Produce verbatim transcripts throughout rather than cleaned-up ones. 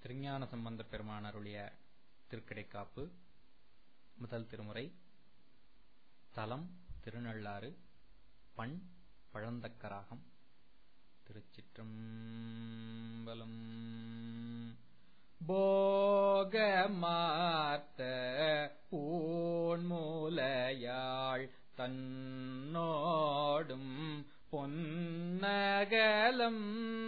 திருஞான சம்பந்தப் பெருமான் அருளிய திருக்கடைக்காப்பு முதல் திருமுறை. தலம் திருநள்ளாறு, பண் பழந்தக்கராகம். திருச்சிற்றம்பலம். போகமார்த்த பூண்மூலையாள் தன்னோடும் பொன்னகலம்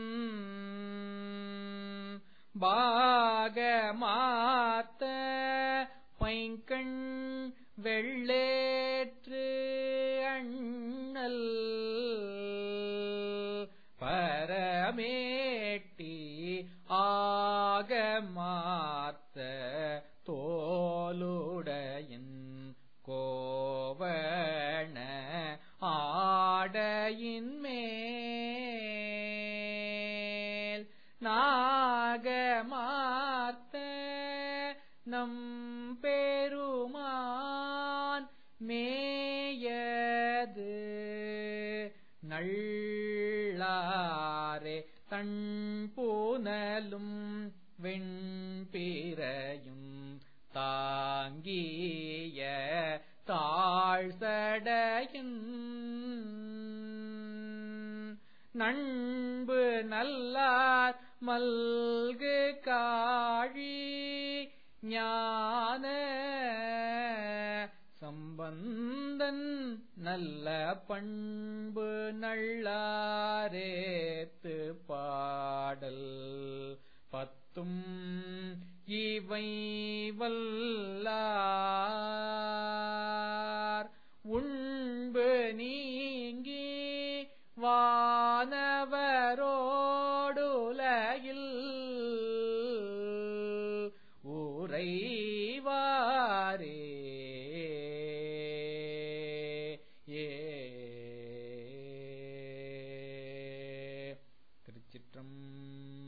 பாகமார்த்த பைங்கண் வெள்ளேற்று அண்ணல் பரமேட்டி ஆகமார்த்த தோலுடையன் கோவண ஆடையின்மேல் நாகமார்த்த நம் பெருமான் மேயது நள்ளாரே தன்புனலும் வெண்பிறையும் தாங்கிய தாழ்சடையின் நண்பு நல்லார் மல்கு காழி ஞான சம்பந்தன் நல்ல பண்பு நள்ளாரேத்து பாடல் பத்தும் இவை வல்லார் உண்பு நீங்கி வானவரோடுலகில் உறைவாரே. திருச்சிற்றம்பலம்.